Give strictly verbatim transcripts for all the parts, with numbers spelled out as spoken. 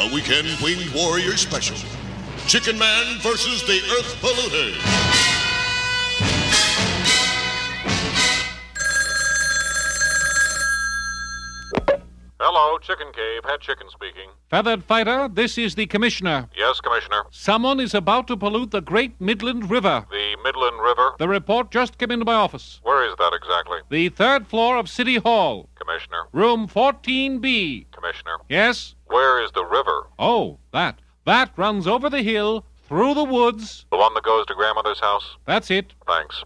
a weekend winged warrior special. Chicken Man versus the Earth Polluters. Hello, Chicken Cave. Head Chicken speaking. Feathered Fighter, this is the Commissioner. Yes, Commissioner. Someone is about to pollute the Great Midland River. The Midland River? The report just came into my office. Where is that exactly? The third floor of City Hall. Commissioner. Room fourteen B. Commissioner. Yes? Where is the river? Oh, that. That runs over the hill, through the woods. The one that goes to Grandmother's house? That's it. Thanks.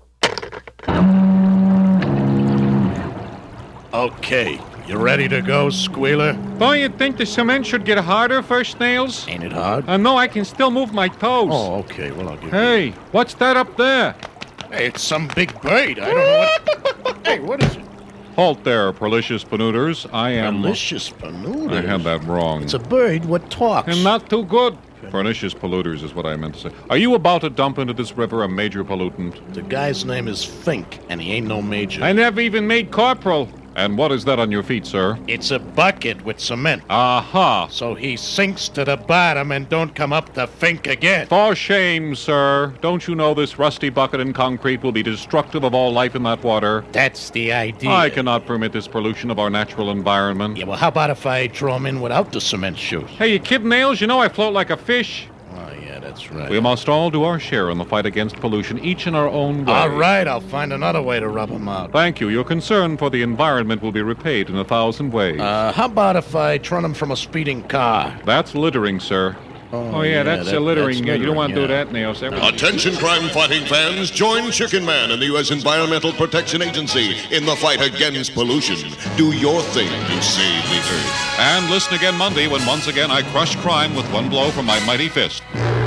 Okay, you ready to go, Squealer? Don't you think the cement should get harder first, Snails? Ain't it hard? Uh, no, I can still move my toes. Oh, okay, well, I'll give Hey, you... what's that up there? Hey, it's some big bird. I don't know what... Hey, what is it? Halt there, Perlicious Panooters. I am... Delicious Panoodles. I had that wrong. It's a bird what talks. And not too good. Pernicious polluters is what I meant to say. Are you about to dump into this river a major pollutant? The guy's name is Fink, and he ain't no major. I never even made corporal. And what is that on your feet, sir? It's a bucket with cement. Aha. So he sinks to the bottom and don't come up to Fink again. For shame, sir. Don't you know this rusty bucket and concrete will be destructive of all life in that water? That's the idea. I cannot permit this pollution of our natural environment. Yeah, well, how about if I throw him in without the cement shoes? Hey, you kid Nails, you know I float like a fish. Oh, yeah, that's right. We must all do our share in the fight against pollution, each in our own way. All right, I'll find another way to rub him out. Thank you. Your concern for the environment will be repaid in a thousand ways. Uh, how about if I turn him from a speeding car? That's littering, sir. Oh, yeah, yeah, that's that- a littering. that's You don't want to littering, do that, Nails. Everything- Attention crime-fighting fans, join Chicken Man and the U S Environmental Protection Agency in the fight against pollution. Do your thing to save the Earth. And listen again Monday when once again I crush crime with one blow from my mighty fist.